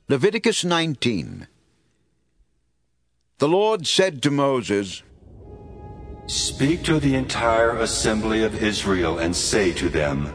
Leviticus 19. The Lord said to Moses, Speak to the entire assembly of Israel and say to them,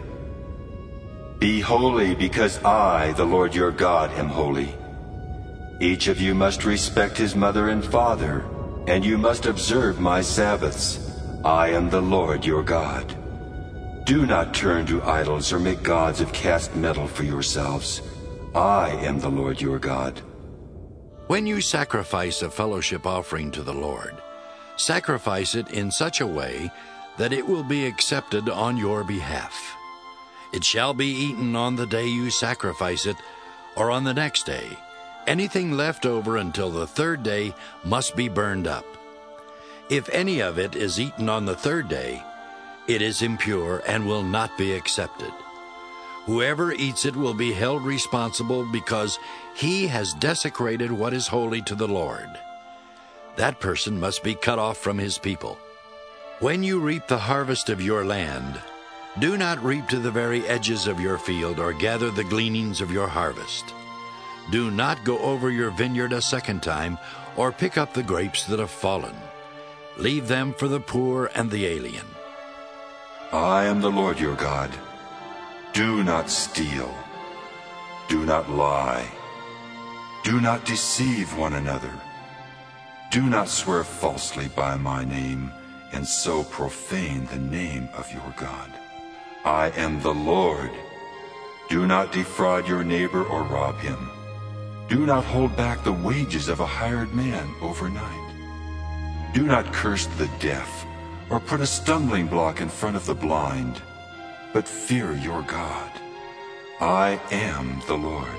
Be holy, because I, the Lord your God, am holy. Each of you must respect his mother and father, and you must observe my Sabbaths. I am the Lord your God. Do not turn to idols or make gods of cast metal for yourselves. I am the Lord your God. When you sacrifice a fellowship offering to the Lord, sacrifice it in such a way that it will be accepted on your behalf. It shall be eaten on the day you sacrifice it, or on the next day. Anything left over until the third day must be burned up. If any of it is eaten on the third day, it is impure and will not be accepted. Whoever eats it will be held responsible because he has desecrated what is holy to the Lord. That person must be cut off from his people. When you reap the harvest of your land, do not reap to the very edges of your field or gather the gleanings of your harvest. Do not go over your vineyard a second time or pick up the grapes that have fallen. Leave them for the poor and the alien. I am the Lord your God. Do not steal. Do not lie. Do not deceive one another. Do not swear falsely by my name, and so profane the name of your God. I am the Lord. Do not defraud your neighbor or rob him. Do not hold back the wages of a hired man overnight. Do not curse the deaf, or put a stumbling block in front of the blind, but fear your God. I am the Lord.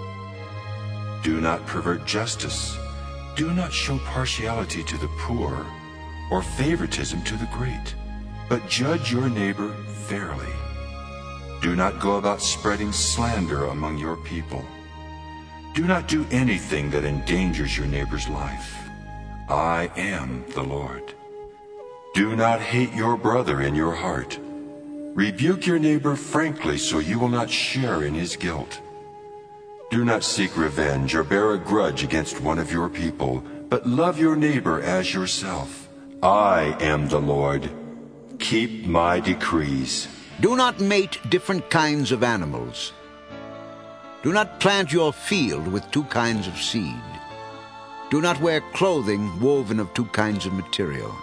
Do not pervert justice. Do not show partiality to the poor or favoritism to the great, but judge your neighbor fairly. Do not go about spreading slander among your people. Do not do anything that endangers your neighbor's life. I am the Lord. Do not hate your brother in your heart. Rebuke your neighbor frankly so you will not share in his guilt. Do not seek revenge or bear a grudge against one of your people, but love your neighbor as yourself. I am the Lord. Keep my decrees. Do not mate different kinds of animals. Do not plant your field with two kinds of seed. Do not wear clothing woven of two kinds of material.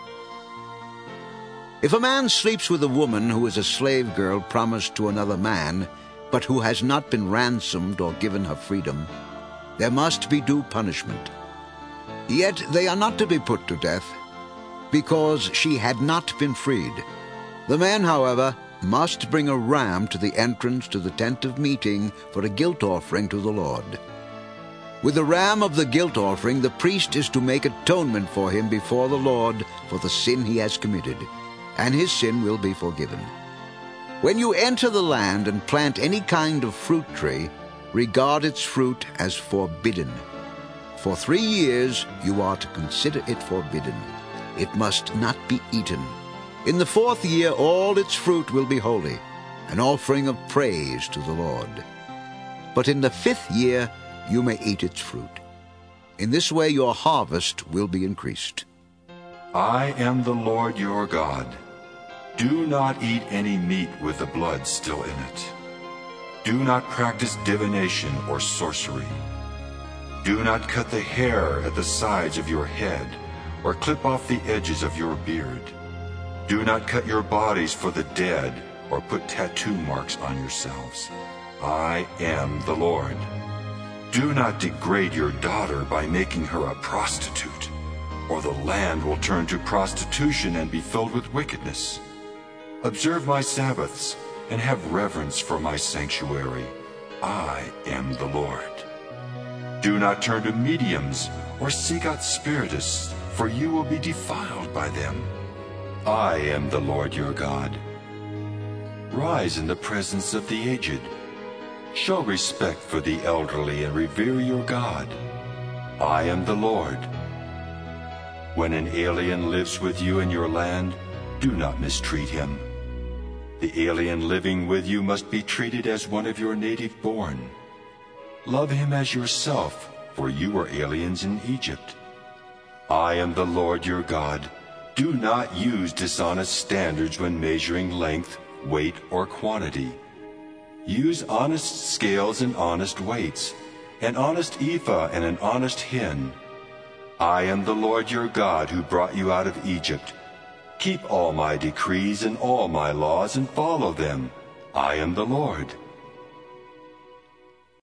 If a man sleeps with a woman who is a slave girl promised to another man, but who has not been ransomed or given her freedom, there must be due punishment. Yet they are not to be put to death, because she had not been freed. The man, however, must bring a ram to the entrance to the tent of meeting for a guilt offering to the Lord. With the ram of the guilt offering, the priest is to make atonement for him before the Lord for the sin he has committed, and his sin will be forgiven. When you enter the land and plant any kind of fruit tree, regard its fruit as forbidden. For 3 years you are to consider it forbidden. It must not be eaten. In the 4th year all its fruit will be holy, an offering of praise to the Lord. But in the 5th year you may eat its fruit. In this way your harvest will be increased. I am the Lord your God. Do not eat any meat with the blood still in it. Do not practice divination or sorcery. Do not cut the hair at the sides of your head or clip off the edges of your beard. Do not cut your bodies for the dead or put tattoo marks on yourselves. I am the Lord. Do not degrade your daughter by making her a prostitute, or the land will turn to prostitution and be filled with wickedness. Observe my Sabbaths and have reverence for my sanctuary. I am the Lord. Do not turn to mediums or seek out spiritists, for you will be defiled by them. I am the Lord your God. Rise in the presence of the aged. Show respect for the elderly and revere your God. I am the Lord. When an alien lives with you in your land, do not mistreat him. The alien living with you must be treated as one of your native born. Love him as yourself, for you were aliens in Egypt. I am the Lord your God. Do not use dishonest standards when measuring length, weight, or quantity. Use honest scales and honest weights, an honest ephah and an honest hin. I am the Lord your God who brought you out of Egypt. Keep all my decrees and all my laws and follow them. I am the Lord.